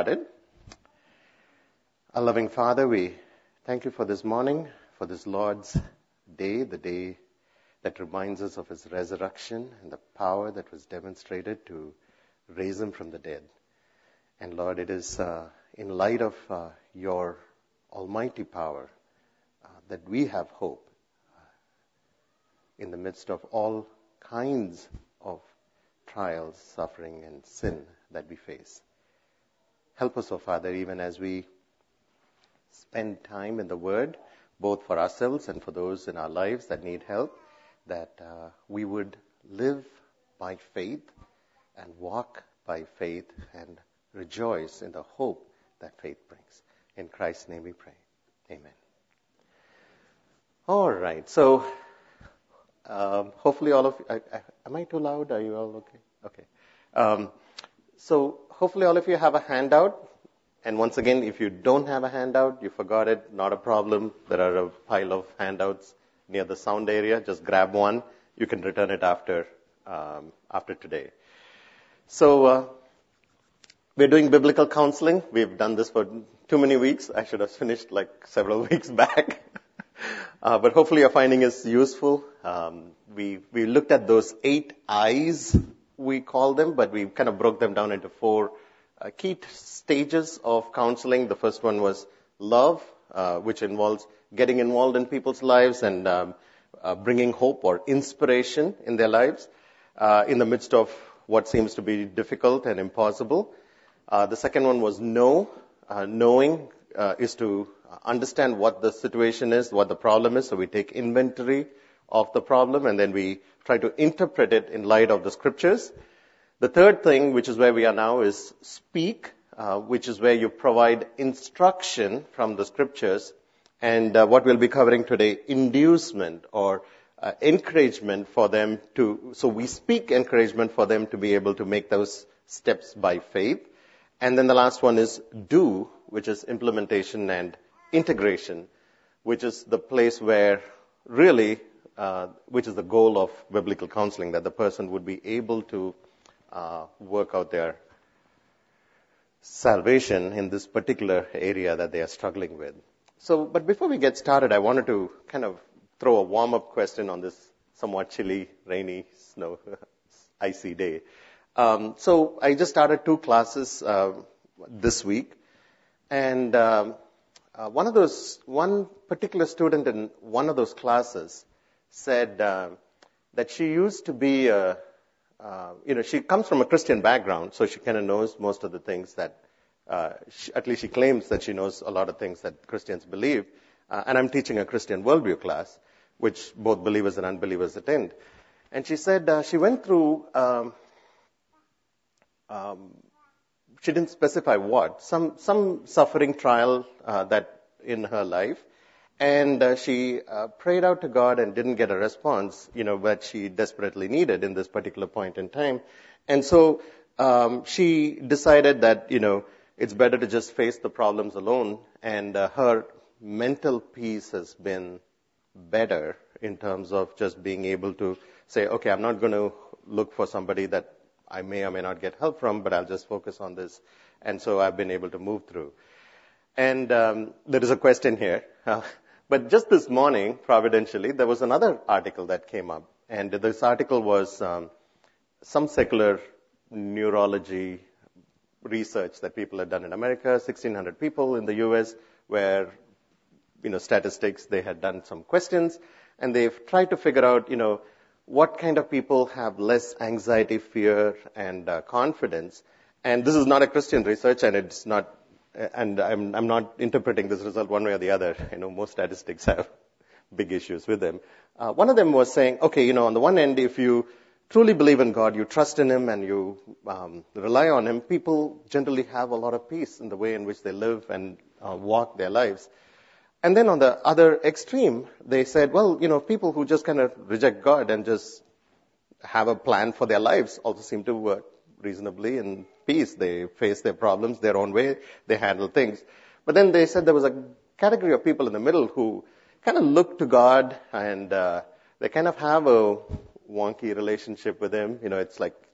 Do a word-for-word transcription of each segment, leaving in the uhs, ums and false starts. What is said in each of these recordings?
started. Our loving Father, we thank you for this morning, for this Lord's day, the day that reminds us of his resurrection and the power that was demonstrated to raise him from the dead. And Lord, it is uh, in light of uh, your almighty power uh, that we have hope uh, in the midst of all kinds of trials, suffering, and sin that we face. Help us, O Father, even as we spend time in the Word, both for ourselves and for those in our lives that need help, that uh, we would live by faith and walk by faith and rejoice in the hope that faith brings. In Christ's name we pray. Amen. All right. So, um, hopefully all of you, I, I, am I too loud? Are you all okay? Okay. Um, so, hopefully all of you have a handout. And once again, if you don't have a handout, you forgot it, not a problem. There are a pile of handouts near the sound area. Just grab one. You can return it after um, after today. So, uh, we're doing biblical counseling. We've done this for too many weeks. I should have finished like several weeks back. uh, but hopefully you're finding it useful. Um, we, we looked at those eight I's, we call them, but we kind of broke them down into four uh, key t- stages of counseling. The first one was love, uh, which involves getting involved in people's lives and um, uh, bringing hope or inspiration in their lives uh, in the midst of what seems to be difficult and impossible. Uh, the second one was know. Uh, knowing uh, is to understand what the situation is, what the problem is. So we take inventory of the problem and then we try to interpret it in light of the scriptures. The third thing, which is where we are now, is speak, uh, which is where you provide instruction from the scriptures. And uh, what we'll be covering today, inducement or uh, encouragement for them to, so we speak encouragement for them to be able to make those steps by faith. And then the last one is do, which is implementation and integration, which is the place where really, uh, which is the goal of biblical counseling, that the person would be able to uh, work out their salvation in this particular area that they are struggling with. So, but before we get started, I wanted to kind of throw a warm-up question on this somewhat chilly, rainy, snow, icy day. Um, so I just started two classes uh, this week, and um, uh, one of those, one particular student in one of those classes said uh, that she used to be, a, uh, you know, she comes from a Christian background, so she kind of knows most of the things that, uh, she, at least she claims that she knows a lot of things that Christians believe. Uh, and I'm teaching a Christian worldview class, which both believers and unbelievers attend. And she said uh, she went through. Um, Um, she didn't specify what, some some suffering trial uh, that in her life, and uh, she uh, prayed out to God and didn't get a response, you know, that she desperately needed in this particular point in time. And so um, she decided that, you know, it's better to just face the problems alone, and uh, her mental peace has been better in terms of just being able to say, okay, I'm not going to look for somebody that I may or may not get help from, but I'll just focus on this. And so I've been able to move through. And um, there is a question here. Uh, but just this morning, providentially, there was another article that came up. And this article was um, some secular neurology research that people had done in America, sixteen hundred people in the U S, where, you know, statistics, they had done some questions. And they've tried to figure out, you know, what kind of people have less anxiety, fear, and uh, confidence. And this is not a Christian research, and it's not, and I'm, I'm not interpreting this result one way or the other. You know, most statistics have big issues with them. Uh, one of them was saying, okay, you know, on the one end, if you truly believe in God, you trust in Him, and you um, rely on Him, people generally have a lot of peace in the way in which they live and uh, walk their lives. And then on the other extreme, they said, well, you know, people who just kind of reject God and just have a plan for their lives also seem to work reasonably in peace. They face their problems their own way. They handle things. But then they said there was a category of people in the middle who kind of look to God and uh, they kind of have a wonky relationship with Him. You know, it's like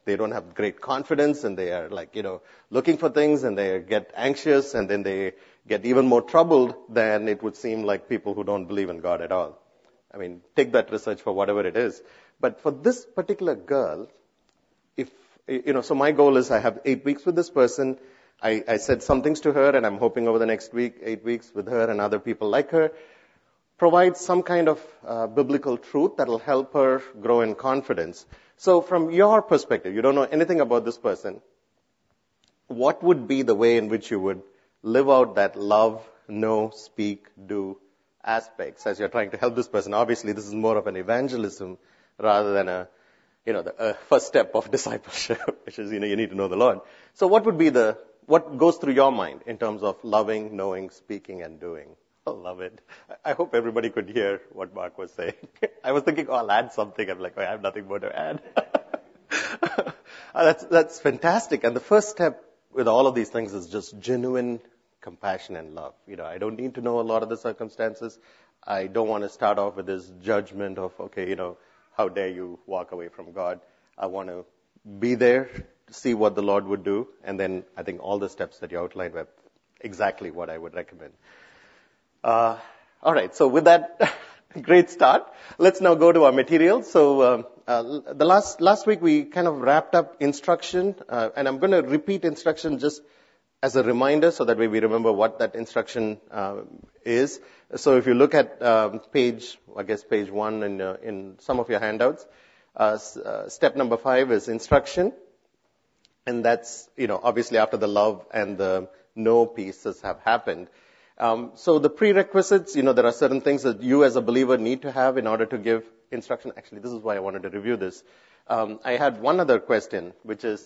they don't have great confidence, and they are like, you know, looking for things, and they get anxious, and then they get even more troubled than it would seem like people who don't believe in God at all. I mean, take that research for whatever it is. But for this particular girl, if, you know, so my goal is I have eight weeks with this person. I, I said some things to her, and I'm hoping over the next week, eight weeks with her and other people like her, provide some kind of uh, biblical truth that will help her grow in confidence. So from your perspective, you don't know anything about this person, what would be the way in which you would live out that love, know, speak, do aspects as you're trying to help this person? Obviously, this is more of an evangelism rather than a, you know, the uh, first step of discipleship, which is, you know, you need to know the Lord. So what would be the, what goes through your mind in terms of loving, knowing, speaking, and doing? I love it. I hope everybody could hear what Mark was saying. I was thinking, oh, I'll add something. I'm like, oh, I have nothing more to add. that's, that's fantastic. And the first step with all of these things is just genuine compassion and love. You know, I don't need to know a lot of the circumstances. I don't want to start off with this judgment of, okay, you know, how dare you walk away from God. I want to be there to see what the Lord would do. And then I think all the steps that you outlined were exactly what I would recommend. Uh, all right, so with that great start, let's now go to our material. So um, uh, the last last week we kind of wrapped up instruction, uh, and I'm going to repeat instruction just as a reminder so that way we remember what that instruction uh, is. So if you look at um, page, I guess page one in, uh, in some of your handouts, uh, uh, step number five is instruction, and that's, you know, obviously after the love and the know pieces have happened. Um, so the prerequisites, you know, there are certain things that you as a believer need to have in order to give instruction. Actually, this is why I wanted to review this. Um, I had one other question, which is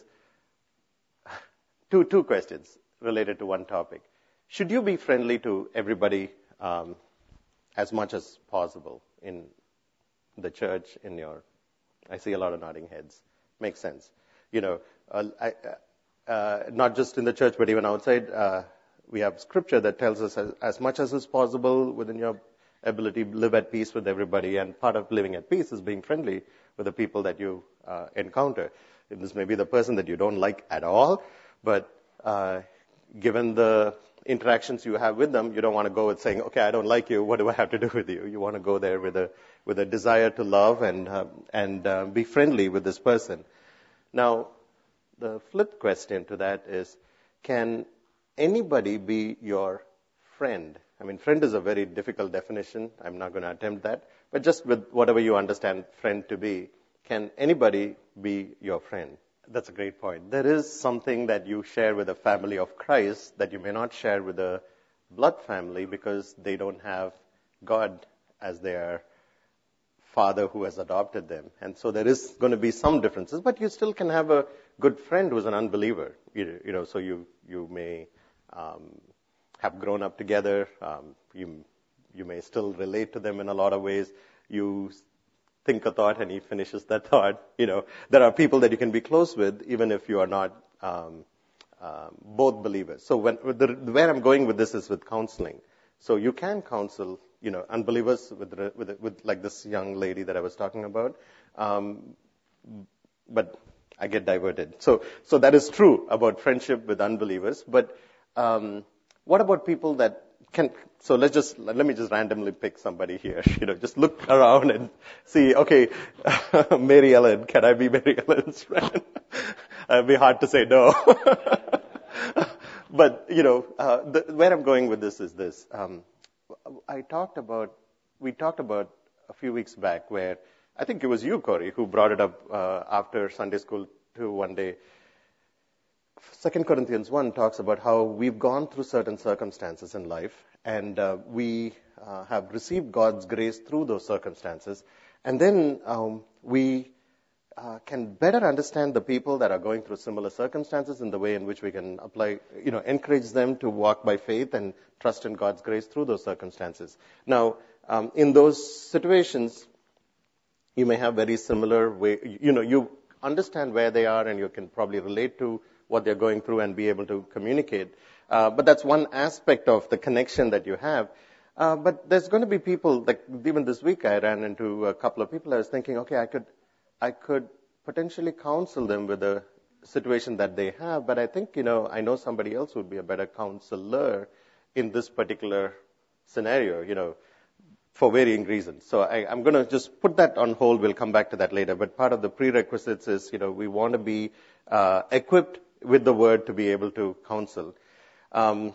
two two questions related to one topic. Should you be friendly to everybody um, as much as possible in the church, in your, I see a lot of nodding heads. Makes sense. You know, uh, I, uh, not just in the church, but even outside, uh, we have scripture that tells us as, as much as is possible within your ability, live at peace with everybody. And part of living at peace is being friendly with the people that you uh, encounter. And this may be the person that you don't like at all, but uh, given the interactions you have with them, you don't want to go with saying, okay, I don't like you, what do I have to do with you? You want to go there with a with a desire to love and, uh, and uh, be friendly with this person. Now, the flip question to that is, can anybody be your friend? I mean, friend is a very difficult definition. I'm not going to attempt that. But just with whatever you understand friend to be, can anybody be your friend? That's a great point. There is something that you share with a family of Christ that you may not share with a blood family because they don't have God as their father who has adopted them. And so there is going to be some differences, but you still can have a good friend who's an unbeliever. You, you know, so you, you may Um, have grown up together. Um, you you may still relate to them in a lot of ways. You think a thought and he finishes that thought. You know, there are people that you can be close with even if you are not um, um, both believers. So when the, where I'm going with this is with counseling. So you can counsel, you know, unbelievers with with with like this young lady that I was talking about. Um, but I get diverted. So so that is true about friendship with unbelievers, but Um, what about people that can, so let's just, let me just randomly pick somebody here, you know, just look around and see, okay, Mary Ellen, can I be Mary Ellen's friend? It'd be hard to say no. But, you know, uh, the, where I'm going with this is this. Um, I talked about, we talked about a few weeks back where, I think it was you, Corey, who brought it up uh, after Sunday school too one day. Second Corinthians one talks about how we've gone through certain circumstances in life, and uh, we uh, have received God's grace through those circumstances, and then um, we uh, can better understand the people that are going through similar circumstances in the way in which we can apply, you know, encourage them to walk by faith and trust in God's grace through those circumstances. Now, um, in those situations, you may have very similar way, you know, you understand where they are and you can probably relate to what they're going through and be able to communicate. Uh, but that's one aspect of the connection that you have. Uh, but there's going to be people, like even this week I ran into a couple of people. I was thinking, okay, I could, I could potentially counsel them with the situation that they have. But I think, you know, I know somebody else would be a better counselor in this particular scenario, you know, for varying reasons. So I, I'm going to just put that on hold. We'll come back to that later. But part of the prerequisites is, you know, we want to be uh, equipped with the word to be able to counsel. Um,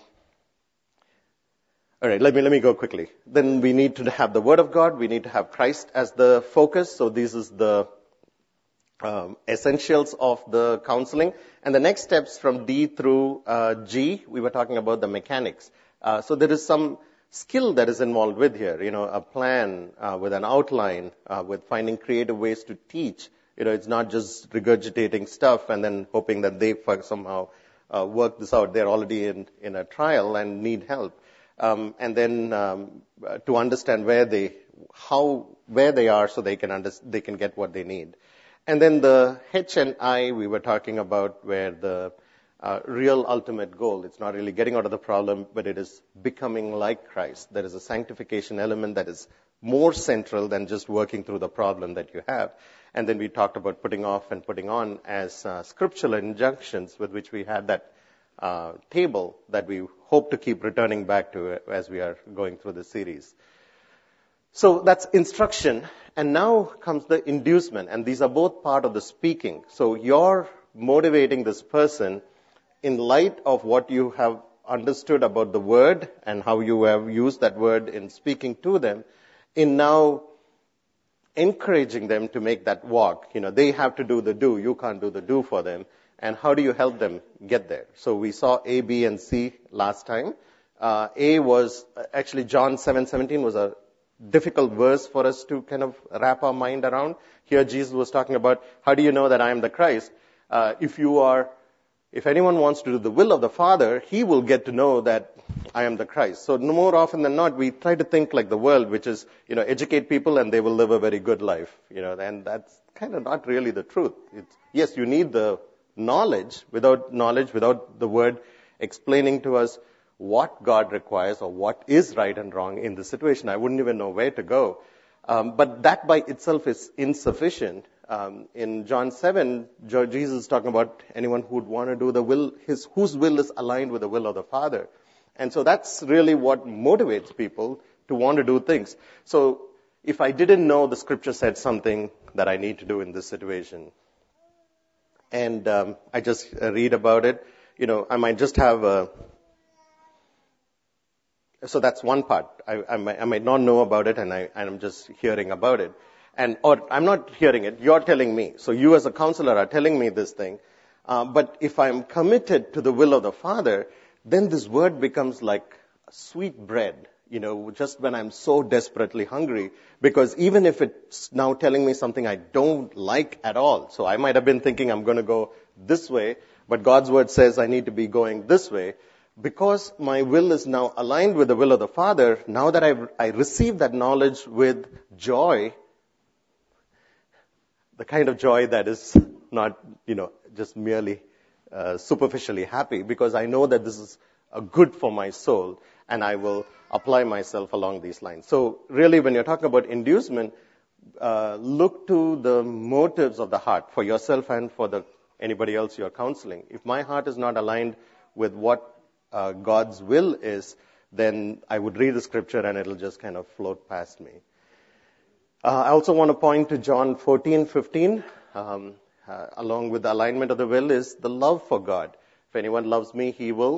all right, let me let me go quickly. Then we need to have the word of God. We need to have Christ as the focus. So this is the um, essentials of the counseling. And the next steps from D through uh, G, we were talking about the mechanics. Uh, so there is some skill that is involved with here, you know, a plan uh, with an outline, uh, with finding creative ways to teach. You know, it's not just regurgitating stuff and then hoping that they somehow uh, work this out. They're already in, in a trial and need help. Um, and then um, uh, to understand where they, how, where they are so they can under, they can get what they need. And then the H and I we were talking about where the Uh, real ultimate goal. It's not really getting out of the problem, but it is becoming like Christ. There is a sanctification element that is more central than just working through the problem that you have. And then we talked about putting off and putting on as uh, scriptural injunctions with which we had that uh, table that we hope to keep returning back to as we are going through the series. So that's instruction. And now comes the inducement. And these are both part of the speaking. So you're motivating this person in light of what you have understood about the word and how you have used that word in speaking to them, in now encouraging them to make that walk. You know, they have to do the do. You can't do the do for them. And how do you help them get there? So we saw A, B, and C last time. Uh, A was, actually John seven seventeen was a difficult verse for us to kind of wrap our mind around. Here Jesus was talking about, how do you know that I am the Christ? Uh, if you are If anyone wants to do the will of the Father, he will get to know that I am the Christ. So no more often than not, we try to think like the world, which is, you know, educate people and they will live a very good life. You know, and that's kind of not really the truth. It's, yes, you need the knowledge. Without knowledge, without the word explaining to us what God requires or what is right and wrong in the situation, I wouldn't even know where to go. Um, but that by itself is insufficient. Um, in John seven, Jesus is talking about anyone who would want to do the will, his, whose will is aligned with the will of the Father. And so that's really what motivates people to want to do things. So if I didn't know the scripture said something that I need to do in this situation, and um, I just uh, read about it, you know, I might just have a, so that's one part. I, I, might, I might not know about it and I, I'm just hearing about it. And, or I'm not hearing it, you're telling me. So you as a counselor are telling me this thing. Uh, but if I'm committed to the will of the Father, then this word becomes like sweet bread, you know, just when I'm so desperately hungry. Because even if it's now telling me something I don't like at all, so I might have been thinking I'm going to go this way, but God's word says I need to be going this way. Because my will is now aligned with the will of the Father, now that I've, I receive that knowledge with joy, the kind of joy that is not, you know, just merely uh, superficially happy, because I know that this is a good for my soul, and I will apply myself along these lines. So really, when you're talking about inducement, uh, look to the motives of the heart for yourself and for the anybody else you're counseling. If my heart is not aligned with what uh, God's will is, then I would read the scripture and it'll just kind of float past me. Uh, I also want to point to John fourteen fifteen, um, uh, along with the alignment of the will is the love for God. If anyone loves me, he will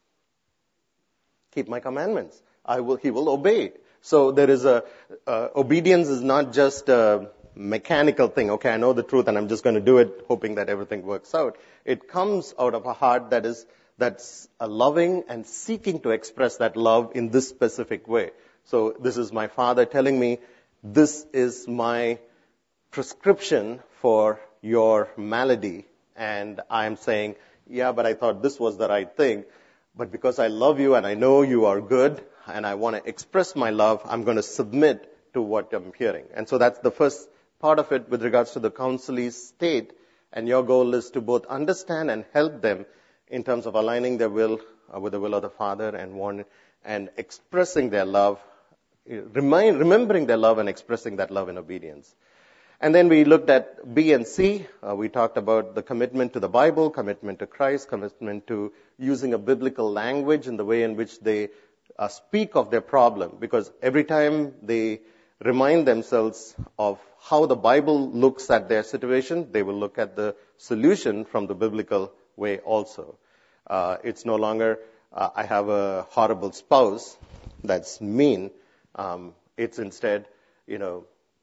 keep my commandments. I will, he will obey. So there is a, uh, obedience is not just a mechanical thing. Okay, I know the truth and I'm just going to do it hoping that everything works out. It comes out of a heart that is, that's a loving and seeking to express that love in this specific way. So this is my Father telling me, this is my prescription for your malady. And I'm saying, yeah, but I thought this was the right thing. But because I love you and I know you are good and I want to express my love, I'm going to submit to what I'm hearing. And so that's the first part of it with regards to the counselee's state. And your goal is to both understand and help them in terms of aligning their will uh, with the will of the Father and one, and expressing their love, remind, remembering their love and expressing that love in obedience. And then we looked at B and C. Uh, we talked about the commitment to the Bible, commitment to Christ, commitment to using a biblical language in the way in which they uh, speak of their problem. Because every time they remind themselves of how the Bible looks at their situation, they will look at the solution from the biblical way also. Uh, it's no longer, uh, I have a horrible spouse that's mean. Um, it's instead, you know,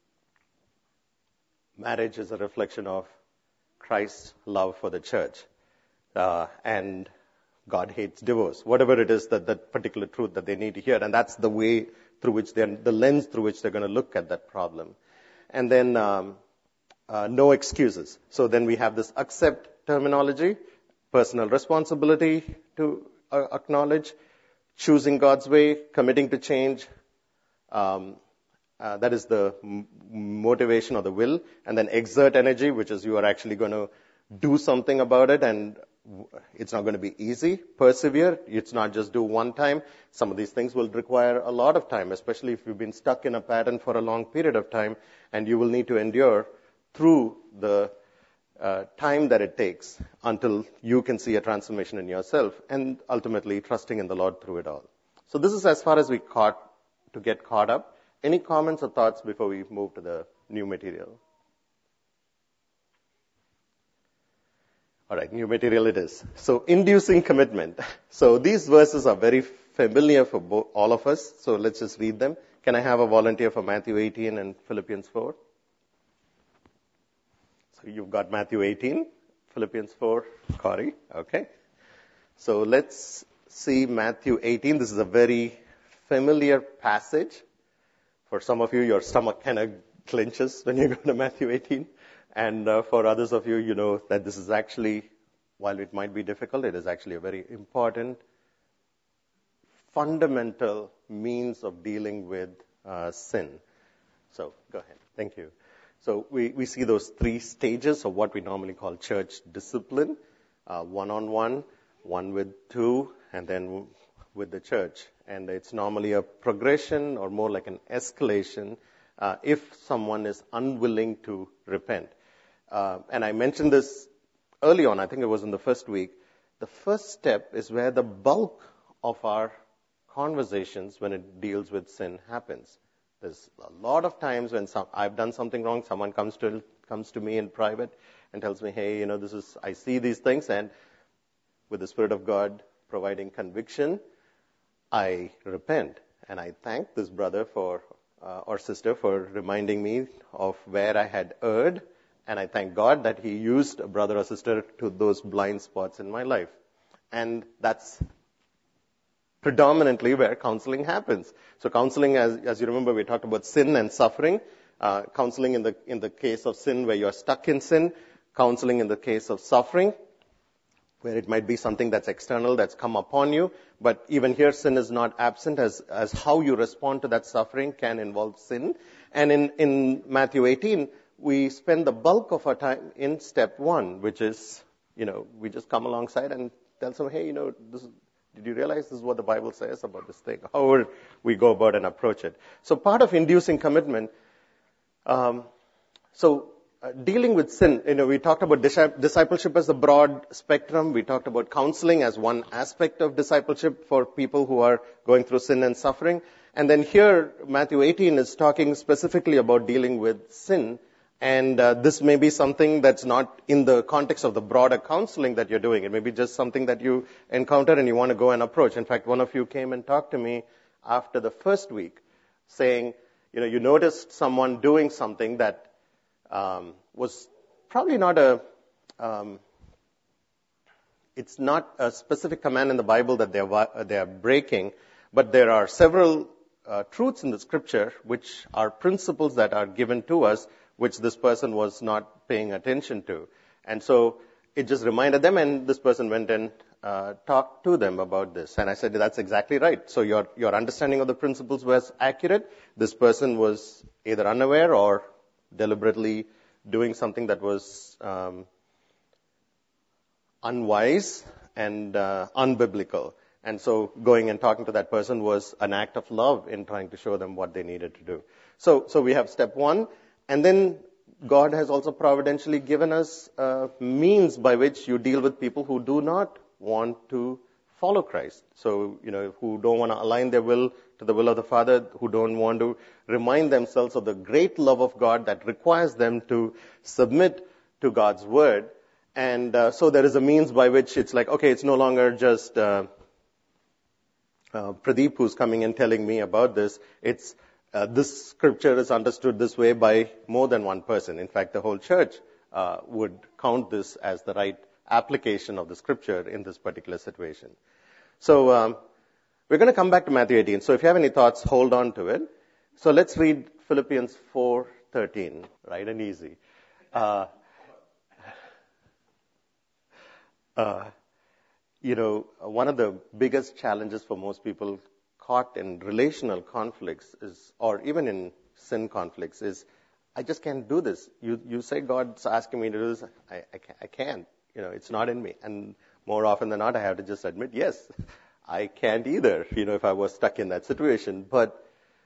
marriage is a reflection of Christ's love for the church. Uh, and God hates divorce. Whatever it is that that particular truth that they need to hear. And that's the way through which they're, the lens through which they're going to look at that problem. And then, um, uh, no excuses. So then we have this accept terminology, personal responsibility to uh, acknowledge, choosing God's way, committing to change, um, Uh, that is the m- motivation or the will, and then exert energy, which is you are actually going to do something about it, and w- it's not going to be easy. Persevere. It's not just do one time. Some of these things will require a lot of time, especially if you've been stuck in a pattern for a long period of time, and you will need to endure through the uh, time that it takes until you can see a transformation in yourself, and ultimately trusting in the Lord through it all. So this is as far as we caught to get caught up. Any comments or thoughts before we move to the new material? All right, new material it is. So, inducing commitment. So, these verses are very familiar for bo- all of us. So, let's just read them. Can I have a volunteer for Matthew eighteen and Philippians four? So, you've got Matthew eighteen, Philippians four, Corey. Okay. So, let's see Matthew eighteen. This is a very familiar passage. For some of you, your stomach kind of clenches when you go to Matthew eighteen. And uh, for others of you, you know that this is actually, while it might be difficult, it is actually a very important, fundamental means of dealing with uh, sin. So, go ahead. Thank you. So, we, we see those three stages of what we normally call church discipline. Uh, one-on-one, one with two, and then with the church. And it's normally a progression or more like an escalation uh, if someone is unwilling to repent. Uh, and I mentioned this early on, I think it was in the first week. The first step is where the bulk of our conversations when it deals with sin happens. There's a lot of times when some, I've done something wrong, someone comes to comes to me in private and tells me, hey, you know, this is I see these things, and with the Spirit of God providing conviction, I repent, and I thank this brother for uh, or sister for reminding me of where I had erred, and I thank God that He used a brother or sister to those blind spots in my life. And that's predominantly where counseling happens. So counseling, as, as you remember, we talked about sin and suffering. Uh, counseling in the in the case of sin where you're stuck in sin. Counseling in the case of suffering, where it might be something that's external, that's come upon you. But even here, sin is not absent, as, as how you respond to that suffering can involve sin. And in, in Matthew eighteen, we spend the bulk of our time in step one, which is, you know, we just come alongside and tell someone, hey, you know, this is, did you realize this is what the Bible says about this thing? However we go about and approach it. So part of inducing commitment, um, so Uh, dealing with sin, you know, we talked about discipleship as a broad spectrum. We talked about counseling as one aspect of discipleship for people who are going through sin and suffering. And then here, Matthew eighteen is talking specifically about dealing with sin. And uh, this may be something that's not in the context of the broader counseling that you're doing. It may be just something that you encounter and you want to go and approach. In fact, one of you came and talked to me after the first week saying, you know, you noticed someone doing something that Um, was probably not a, um, it's not a specific command in the Bible that they're, they're breaking, but there are several uh, truths in the scripture which are principles that are given to us, which this person was not paying attention to. And so it just reminded them, and this person went and uh, talked to them about this. And I said, that's exactly right. So your, your understanding of the principles was accurate. This person was either unaware or deliberately doing something that was um, unwise and uh, unbiblical. And so going and talking to that person was an act of love in trying to show them what they needed to do. So, so we have step one, and then God has also providentially given us uh, means by which you deal with people who do not want to follow Christ. So, you know, who don't want to align their will to the will of the Father, who don't want to remind themselves of the great love of God that requires them to submit to God's word. And uh, so there is a means by which it's like, okay, it's no longer just uh, uh, Pradeep who's coming and telling me about this. It's uh, this scripture is understood this way by more than one person. In fact, the whole church uh, would count this as the right application of the scripture in this particular situation. So um, we're going to come back to Matthew eighteen. So if you have any thoughts, hold on to it. So let's read Philippians four thirteen, right and easy. Uh, uh, you know, one of the biggest challenges for most people caught in relational conflicts is, or even in sin conflicts, is I just can't do this. You you say God's asking me to do this, I I can't. I can't. You know, it's not in me. And more often than not, I have to just admit, yes, I can't either, you know, if I was stuck in that situation. But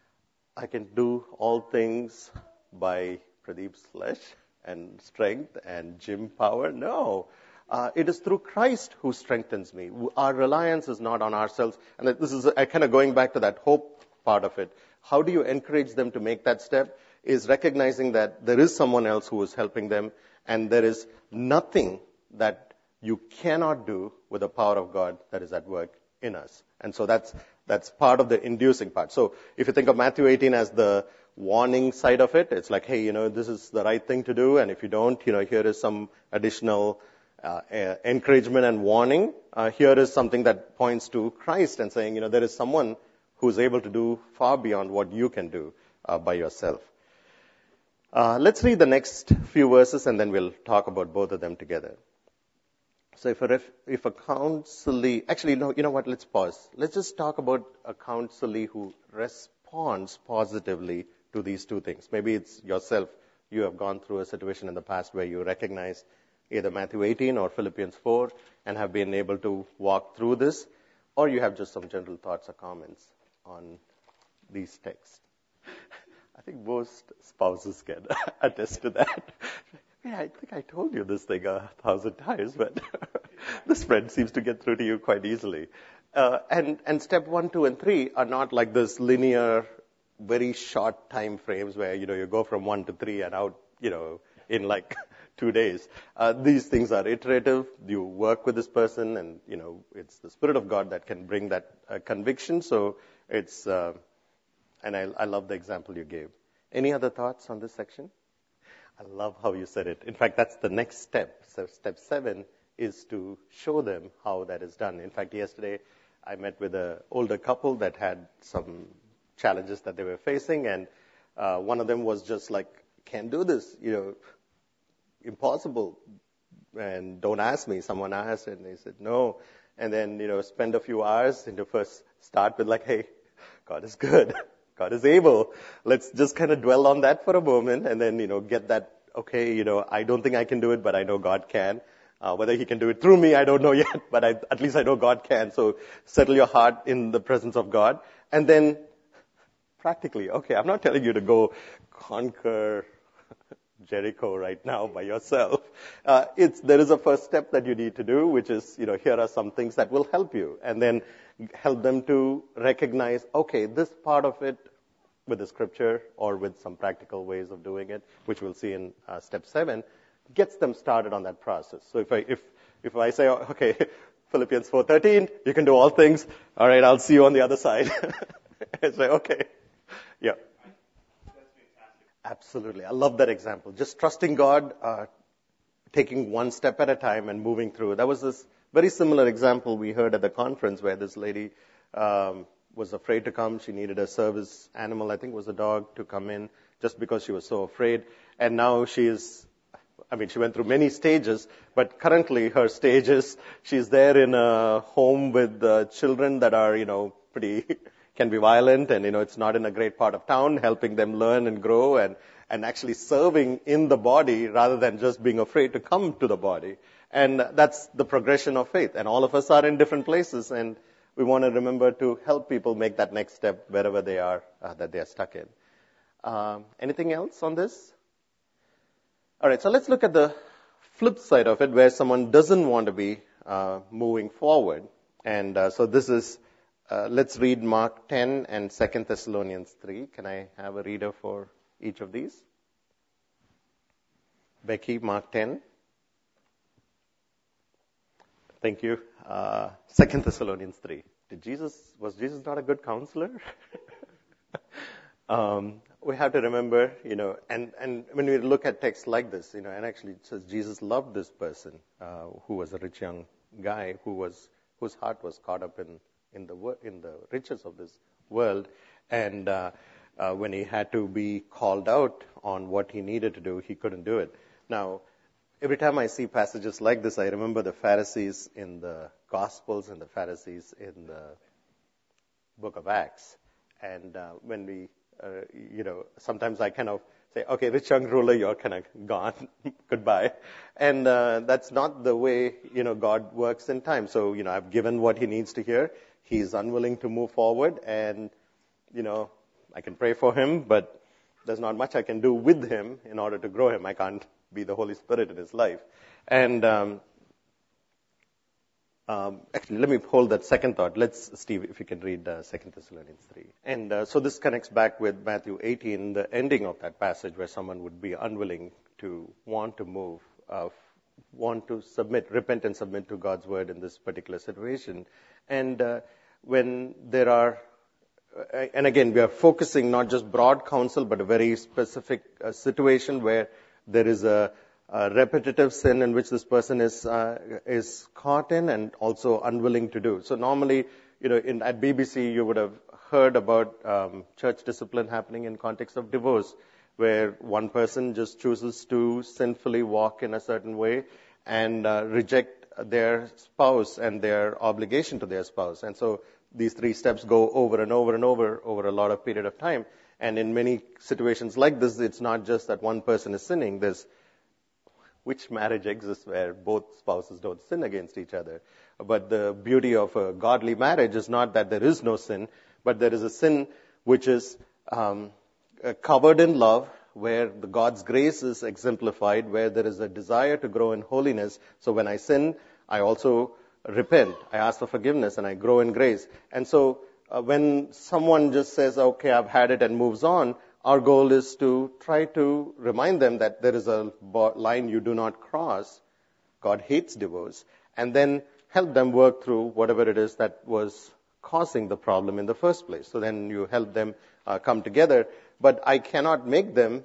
I can do all things by Pradeep's flesh and strength and gym power. No. Uh, it is through Christ who strengthens me. Our reliance is not on ourselves. And this is uh, kind of going back to that hope part of it. How do you encourage them to make that step? Is recognizing that there is someone else who is helping them, and there is nothing that you cannot do with the power of God that is at work in us. And so that's that's part of the inducing part. So if you think of Matthew eighteen as the warning side of it, it's like, hey, you know, this is the right thing to do, and if you don't, you know, here is some additional uh, uh, encouragement and warning. Uh, here is something that points to Christ and saying, you know, there is someone who's able to do far beyond what you can do uh, by yourself. Uh, let's read the next few verses, and then we'll talk about both of them together. So if a, ref, if a counselee, actually, no, you know what, let's pause. Let's just talk about a counselee who responds positively to these two things. Maybe it's yourself. You have gone through a situation in the past where you recognize either Matthew eighteen or Philippians four and have been able to walk through this, or you have just some general thoughts or comments on these texts. I think most spouses can attest to that. Yeah, I think I told you this thing a thousand times, but this friend seems to get through to you quite easily. Uh, and, and step one, two, and three are not like this linear, very short time frames where, you know, you go from one to three and out, you know, in like two days. Uh, these things are iterative. You work with this person, and, you know, it's the Spirit of God that can bring that uh, conviction. So it's, uh, and I, I love the example you gave. Any other thoughts on this section? I love how you said it. In fact, that's the next step. So step seven is to show them how that is done. In fact, yesterday I met with an older couple that had some challenges that they were facing, and uh, one of them was just like, can't do this, you know, impossible, and don't ask me. Someone asked, and they said no. And then, you know, spend a few hours and to first start with like, hey, God is good. God is able. Let's just kind of dwell on that for a moment, and then, you know, get that, okay, you know, I don't think I can do it, but I know God can. Uh, whether he can do it through me, I don't know yet, but I, at least I know God can. So settle your heart in the presence of God. And then practically, okay, I'm not telling you to go conquer Jericho right now by yourself. Uh, it's, there is a first step that you need to do, which is, you know, here are some things that will help you. And then help them to recognize, okay, this part of it with the scripture or with some practical ways of doing it, which we'll see in uh, step seven, gets them started on that process. So if I, if, if I say, okay, Philippians four thirteen, you can do all things. All right, I'll see you on the other side. I say, okay. Yeah. Absolutely. I love that example. Just trusting God, uh, taking one step at a time and moving through. That was this very similar example we heard at the conference where this lady um, was afraid to come. She needed a service animal, I think it was a dog, to come in just because she was so afraid. And now she is, I mean, she went through many stages, but currently her stage is she's there in a home with uh, children that are, you know, pretty can be violent, and, you know, it's not in a great part of town, helping them learn and grow and, and actually serving in the body rather than just being afraid to come to the body. And that's the progression of faith. And all of us are in different places, and we want to remember to help people make that next step wherever they are, uh, that they are stuck in. Um, anything else on this? All right, so let's look at the flip side of it, where someone doesn't want to be uh, moving forward. And uh, so this is, uh, let's read Mark ten and Second Thessalonians three. Can I have a reader for each of these? Becky, Mark ten. Thank you. Uh, Second Thessalonians three. Did Jesus, was Jesus not a good counselor? um, we have to remember, you know, and, and when we look at texts like this, you know, and actually it says Jesus loved this person, uh, who was a rich young guy who was, whose heart was caught up in, in the, wor- in the riches of this world. And, uh, uh, when he had to be called out on what he needed to do, he couldn't do it. Now, every time I see passages like this, I remember the Pharisees in the Gospels and the Pharisees in the book of Acts. And uh, when we, uh, you know, sometimes I kind of say, okay, rich young ruler, you're kind of gone, goodbye. And uh, that's not the way, you know, God works in time. So, you know, I've given what he needs to hear. He's unwilling to move forward. And, you know, I can pray for him, but there's not much I can do with him in order to grow him. I can't be the Holy Spirit in his life. And um, um, actually, let me hold that second thought. Let's, Steve, if you can read uh, Second Thessalonians three. And uh, so this connects back with Matthew eighteen, the ending of that passage where someone would be unwilling to want to move, uh, want to submit, repent and submit to God's word in this particular situation. And uh, when there are Uh, and again, we are focusing not just broad counsel, but a very specific uh, situation where there is a, a repetitive sin in which this person is uh, is caught in and also unwilling to do. So normally, you know, in, at B B C, you would have heard about um, church discipline happening in context of divorce, where one person just chooses to sinfully walk in a certain way and uh, reject their spouse and their obligation to their spouse. And so these three steps go over and over and over, over a lot of period of time. And in many situations like this, it's not just that one person is sinning. There's, which marriage exists where both spouses don't sin against each other? But the beauty of a godly marriage is not that there is no sin, but there is a sin which is um, covered in love, where the God's grace is exemplified, where there is a desire to grow in holiness. So when I sin, I also repent, I ask for forgiveness, and I grow in grace. And so uh, when someone just says, okay, I've had it, and moves on, our goal is to try to remind them that there is a line you do not cross. God hates divorce. And then help them work through whatever it is that was causing the problem in the first place. So then you help them uh, come together. But I cannot make them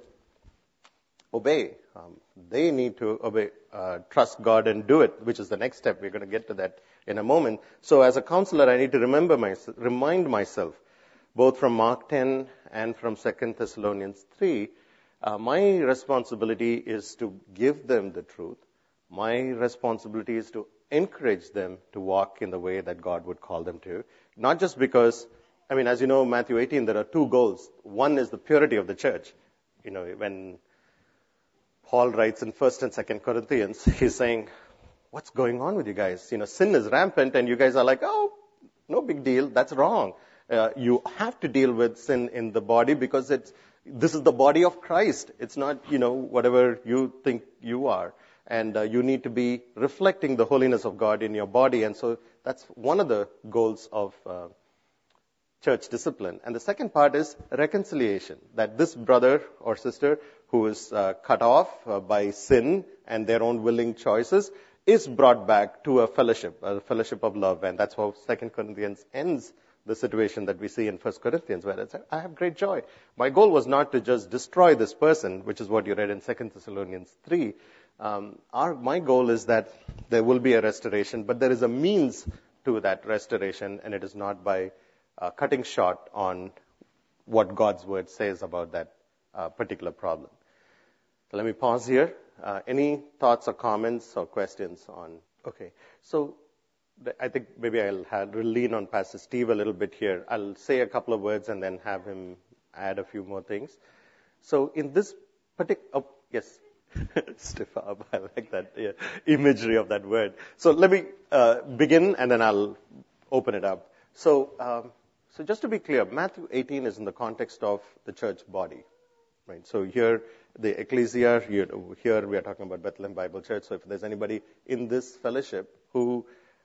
obey. Um, they need to obey, uh, trust God and do it, which is the next step. We're going to get to that in a moment. So as a counselor, I need to remember my, remind myself, both from Mark ten and from Second Thessalonians three, uh, my responsibility is to give them the truth. My responsibility is to encourage them to walk in the way that God would call them to. Not just because, I mean, as you know, Matthew eighteen, there are two goals. One is the purity of the church. You know, when Paul writes in First and Second Corinthians, he's saying, what's going on with you guys? You know, sin is rampant and you guys are like, oh, no big deal. That's wrong. Uh, you have to deal with sin in the body because it's, this is the body of Christ. It's not, you know, whatever you think you are. And uh, you need to be reflecting the holiness of God in your body. And so that's one of the goals of uh, church discipline. And the second part is reconciliation, that this brother or sister who is uh, cut off uh, by sin and their own willing choices is brought back to a fellowship, a fellowship of love. And that's how Second Corinthians ends the situation that we see in First Corinthians, where it says, I have great joy. My goal was not to just destroy this person, which is what you read in Second Thessalonians three. Um, our, my goal is that there will be a restoration, but there is a means to that restoration, and it is not by uh, cutting short on what God's word says about that uh, particular problem. So let me pause here. Uh, any thoughts or comments or questions on? Okay, so th- I think maybe I'll have, lean on Pastor Steve a little bit here. I'll say a couple of words and then have him add a few more things. So in this particular, oh, yes, Stifab, I like that yeah, imagery of that word. So let me uh, begin and then I'll open it up. So, um, so just to be clear, Matthew eighteen is in the context of the church body. right? So here, the ecclesia, here, here we are talking about Bethlehem Bible Church. So if there's anybody in this fellowship who,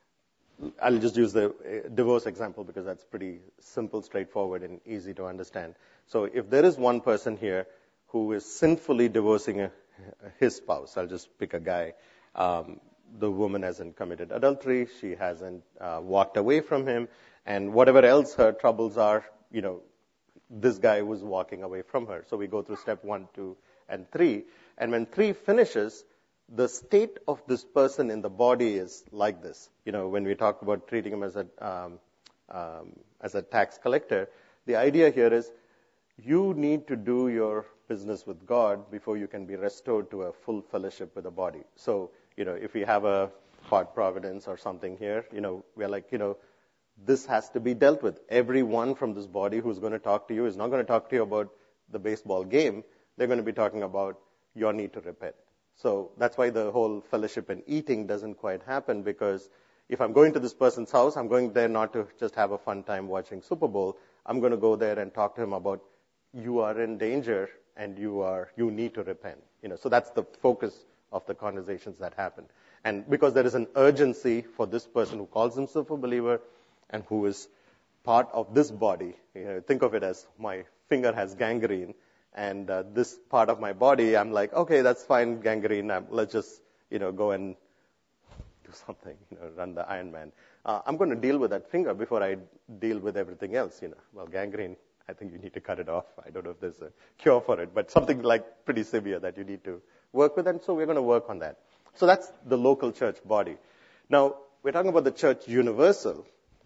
I'll just use the uh, divorce example because that's pretty simple, straightforward, and easy to understand. So if there is one person here who is sinfully divorcing a, his spouse, I'll just pick a guy. Um, the woman hasn't committed adultery, she hasn't uh, walked away from him, and whatever else her troubles are, you know, this guy was walking away from her. So we go through step one, two, and three. And when three finishes, the state of this person in the body is like this. You know, when we talk about treating him as a um, um, as a tax collector, the idea here is you need to do your business with God before you can be restored to a full fellowship with the body. So, you know, if we have a part providence or something here, you know, we're like, you know, this has to be dealt with. Everyone from this body who's going to talk to you is not going to talk to you about the baseball game. They're going to be talking about your need to repent. So that's why the whole fellowship and eating doesn't quite happen, because if I'm going to this person's house, I'm going there not to just have a fun time watching Super Bowl. I'm going to go there and talk to him about you are in danger and you are you need to repent. You know, so that's the focus of the conversations that happen. And because there is an urgency for this person who calls himself a believer and who is part of this body, you know, think of it as my finger has gangrene, and uh, this part of my body, I'm like, okay, that's fine, gangrene. I'm, let's just, you know, go and do something, you know, run the Ironman. Uh, I'm going to deal with that finger before I deal with everything else, you know. Well, gangrene, I think you need to cut it off. I don't know if there's a cure for it, but something like pretty severe that you need to work with, and so we're going to work on that. So that's the local church body. Now, we're talking about the church universal.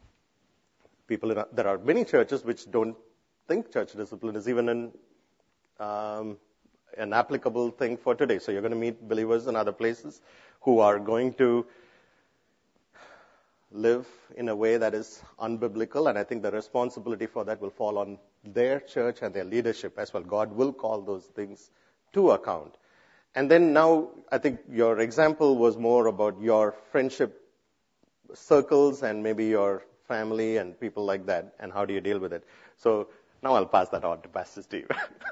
People, in, there are many churches which don't think church discipline is even an, um, an applicable thing for today. So you're going to meet believers in other places who are going to live in a way that is unbiblical, and I think the responsibility for that will fall on their church and their leadership as well. God will call those things to account. And then now, I think your example was more about your friendship circles and maybe your family and people like that, and how do you deal with it. So now I'll pass that on to Pastor Steve.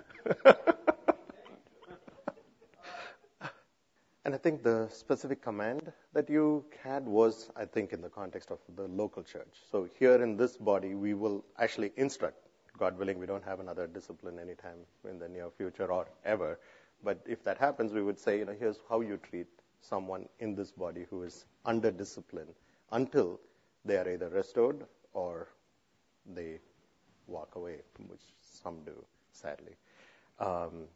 And I think the specific command that you had was, I think, in the context of the local church. So here in this body, we will actually instruct. God willing, we don't have another discipline anytime in the near future or ever. But if that happens, we would say, you know, here's how you treat someone in this body who is under discipline until they are either restored or they walk away, which some do, sadly. Um,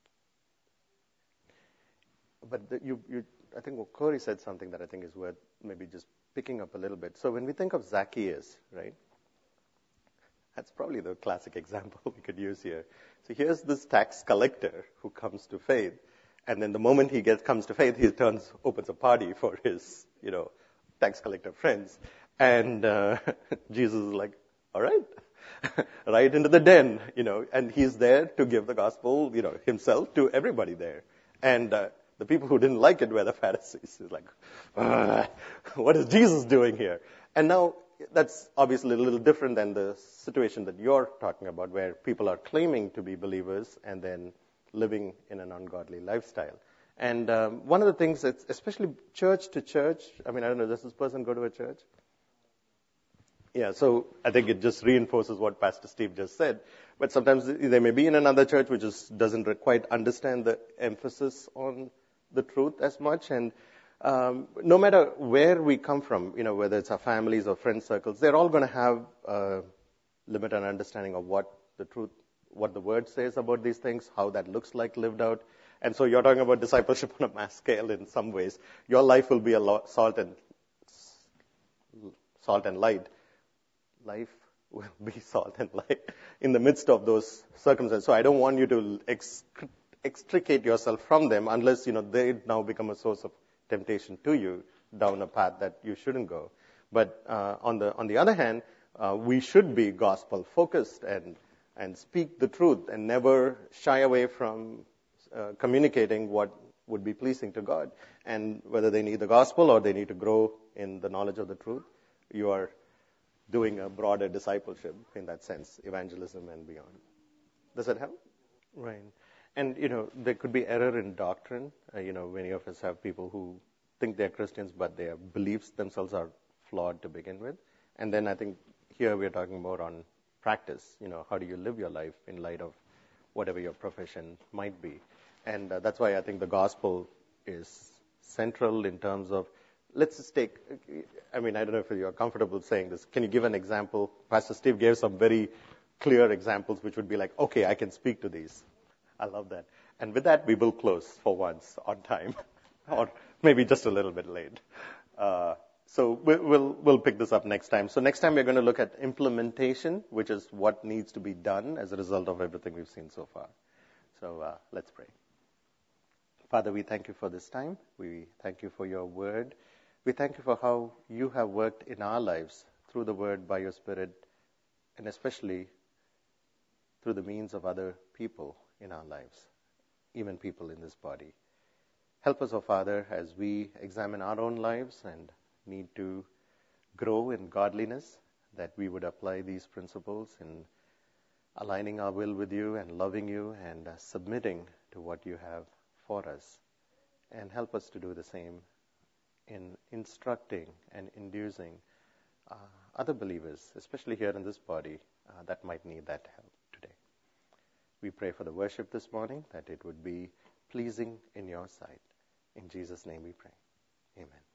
But the, you, you, I think well, Corey said something that I think is worth maybe just picking up a little bit. So when we think of Zacchaeus, right, that's probably the classic example we could use here. So here's this tax collector who comes to faith, and then the moment he gets comes to faith, he turns opens a party for his, you know, tax collector friends, and uh, Jesus is like, all right, right into the den, you know, and he's there to give the gospel, you know, himself to everybody there, and. Uh, The people who didn't like it were the Pharisees. It's like, what is Jesus doing here? And now that's obviously a little different than the situation that you're talking about, where people are claiming to be believers and then living in an ungodly lifestyle. And um, one of the things that's especially church to church, I mean, I don't know, does this person go to a church? Yeah, so I think it just reinforces what Pastor Steve just said. But sometimes they may be in another church which just doesn't quite understand the emphasis on the truth as much, and um, no matter where we come from, you know, whether it's our families or friend circles, they're all going to have a limited understanding of what the truth, what the Word says about these things, how that looks like lived out. And so you're talking about discipleship on a mass scale in some ways. Your life will be a lot, salt and salt and light. Life will be salt and light in the midst of those circumstances. So I don't want you to ex- extricate yourself from them unless, you know, they now become a source of temptation to you down a path that you shouldn't go. But uh, on the on the other hand, uh, we should be gospel focused and and speak the truth and never shy away from uh, communicating what would be pleasing to God. And whether they need the gospel or they need to grow in the knowledge of the truth, you are doing a broader discipleship in that sense, evangelism and beyond. Does that help? Right. and, you know, there could be error in doctrine. Uh, you know, many of us have people who think they're Christians, but their beliefs themselves are flawed to begin with. And then I think here we're talking more on practice. You know, how do you live your life in light of whatever your profession might be? And uh, that's why I think the gospel is central in terms of, let's just take, I mean, I don't know if you're comfortable saying this. Can you give an example? Pastor Steve gave some very clear examples, which would be like, okay, I can speak to these. I love that. And with that, we will close for once on time, or maybe just a little bit late. Uh, so we'll, we'll we'll pick this up next time. So next time we're going to look at implementation, which is what needs to be done as a result of everything we've seen so far. So uh, let's pray. Father, we thank you for this time. We thank you for your word. We thank you for how you have worked in our lives through the word by your Spirit, and especially through the means of other people in our lives, even people in this body. Help us, O Father, as we examine our own lives and need to grow in godliness, that we would apply these principles in aligning our will with you and loving you and uh, submitting to what you have for us. And help us to do the same in instructing and inducing uh, other believers, especially here in this body, uh, that might need that help today. We pray for the worship this morning, that it would be pleasing in your sight. In Jesus' name we pray. Amen.